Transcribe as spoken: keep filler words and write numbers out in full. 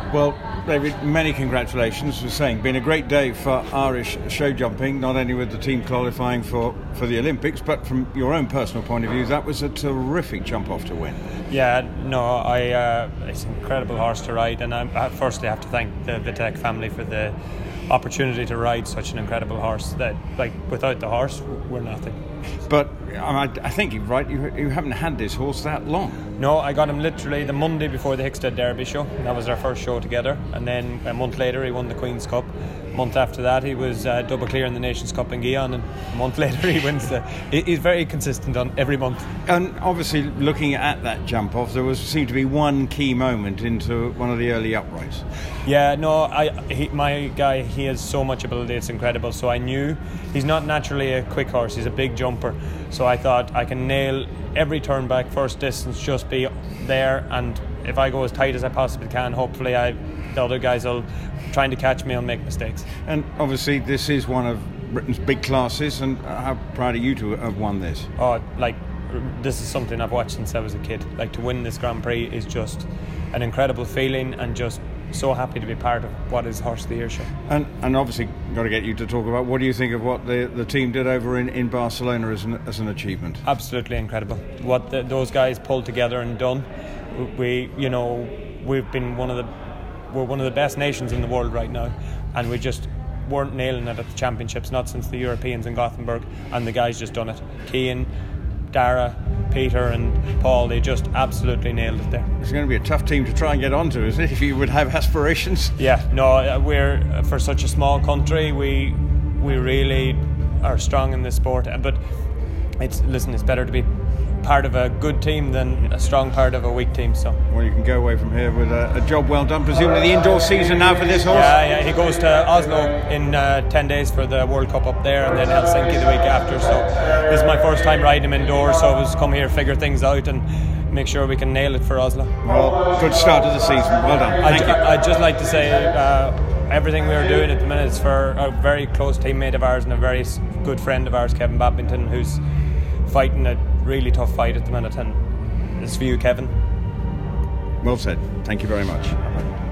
Well, David, many congratulations. As I was saying, been a great day for Irish show jumping, not only with the team qualifying for, for the Olympics, but from your own personal point of view, that was a terrific jump off to win. Yeah, no, I uh, it's an incredible horse to ride, and I, I firstly have to thank the Vitek family for the opportunity to ride such an incredible horse. That, like, without the horse, we're nothing. But I, I think you're right, you, you haven't had this horse that long. No, I got him literally the Monday before the Hickstead Derby show. That was our first show together, and then a month later he won the Queen's Cup. A month after that he was uh, double clear in the Nations Cup in Guyana, and a month later he wins the... He's very consistent on every month. And obviously, looking at that jump off, there was seemed to be one key moment into one of the early uprights. Yeah, no, I he, my guy, he has so much ability, it's incredible. So I knew he's not naturally a quick horse, he's a big jumper. So I thought I can nail every turn back, first distance, just be there, and if I go as tight as I possibly can, hopefully I the other guys will trying to catch me and make mistakes. And obviously this is one of Britain's big classes, and how proud are you to have won this? Oh, like, this is something I've watched since I was a kid. Like, to win this Grand Prix is just an incredible feeling, and just so happy to be part of what is Horse of the Year show. And and obviously got to get you to talk about, what do you think of what the the team did over in, in Barcelona as an, as an achievement? Absolutely incredible. What the, those guys pulled together and done. We, you know, we've been one of the we're one of the best nations in the world right now, and we just weren't nailing it at the championships, not since the Europeans in Gothenburg, and the guys just done it. Cian, Dara, Peter and Paul, they just absolutely nailed it there. It's going to be a tough team to try and get onto, isn't it, if you would have aspirations? Yeah, no, we're, for such a small country, we we really are strong in this sport, but it's listen, it's better to be part of a good team than a strong part of a weak team. So well, you can go away from here with a, a job well done. Presumably the indoor season now for this horse. Yeah, yeah. He goes to Oslo in uh, ten days for the World Cup up there, and then Helsinki the week after. So this is my first time riding him indoors, so I was come here, figure things out, and make sure we can nail it for Oslo. Well, good start to the season. Well done. Thank I'd, you. I'd just like to say uh, everything we're doing at the minute is for a very close teammate of ours and a very good friend of ours, Kevin Babington, who's fighting a really tough fight at the minute, and it's for you, Kevin. Well said. Thank you very much.